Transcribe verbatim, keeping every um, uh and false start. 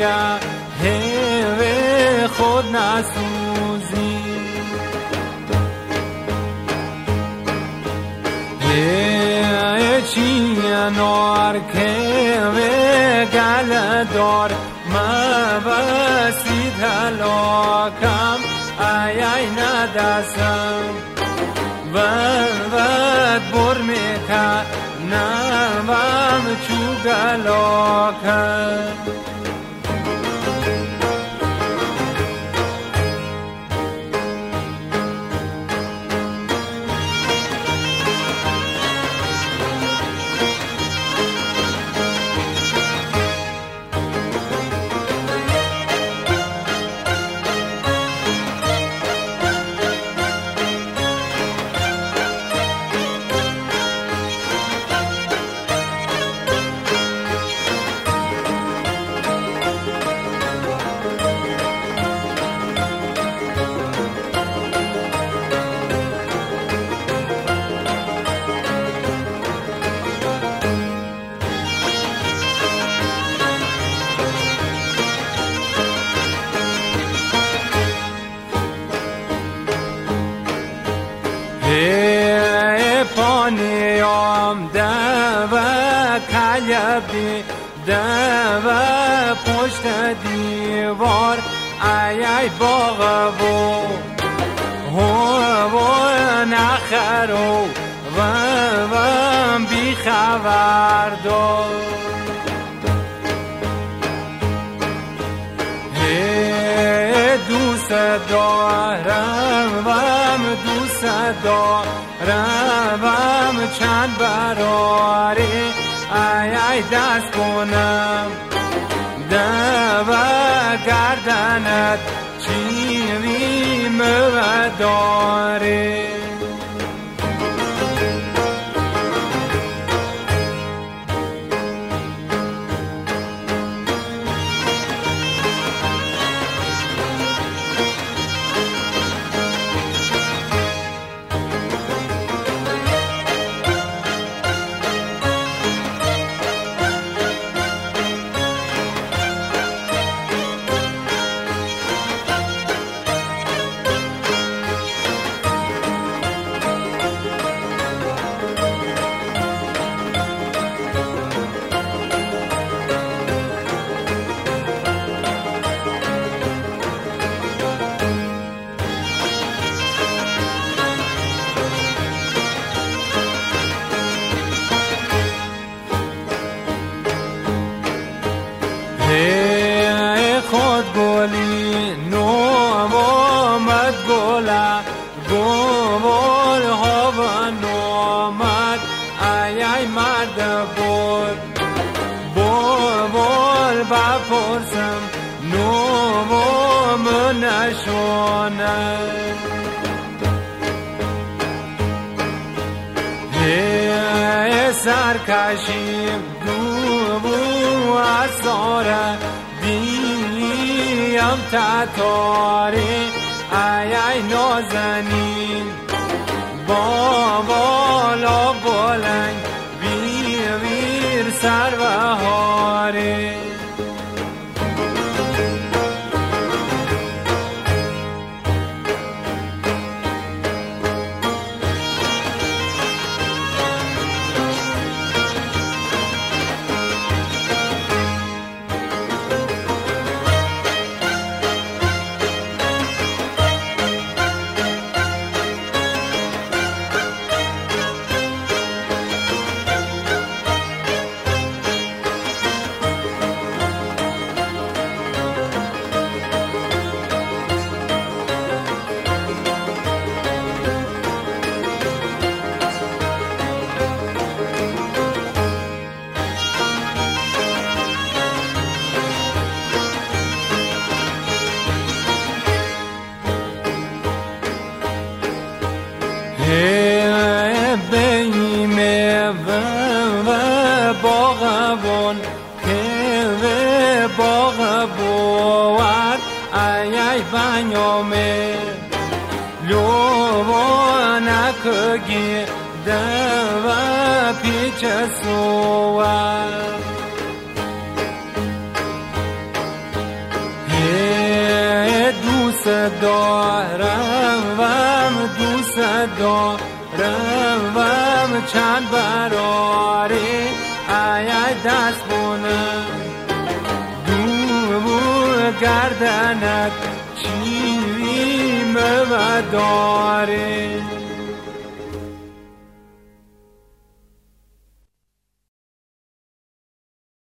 را هیوه خود نسوزی هی چی نار که و گل دار ما بسید هلاکم ای ای ندستم ود بر میکن نمم چو گلاکم ای پانیام دو کلیبی دو پشت دیوار ای ای باغ و هو نخرو و و بی خبر دار ای دوست دارم وم دوست دارم چند براری ای ای دست کنم دو گردنت چیوی موداری ای خود گلی نو آمد گله گل هوا نامد ای ای مرد بول بول بپرسم نو من نشونه ای سرکشیم دو از داره دیم تطاری ای ای نازنین با بالا بلنگ بیر بیر سر بهاری بیمه و باغبون که باغ بود ای ای بنیامه لوانکگی دو پیچ سوار دوست دارم وم دوست دارم وم چند براری ای دست بونم دور گردنک چیوی مداری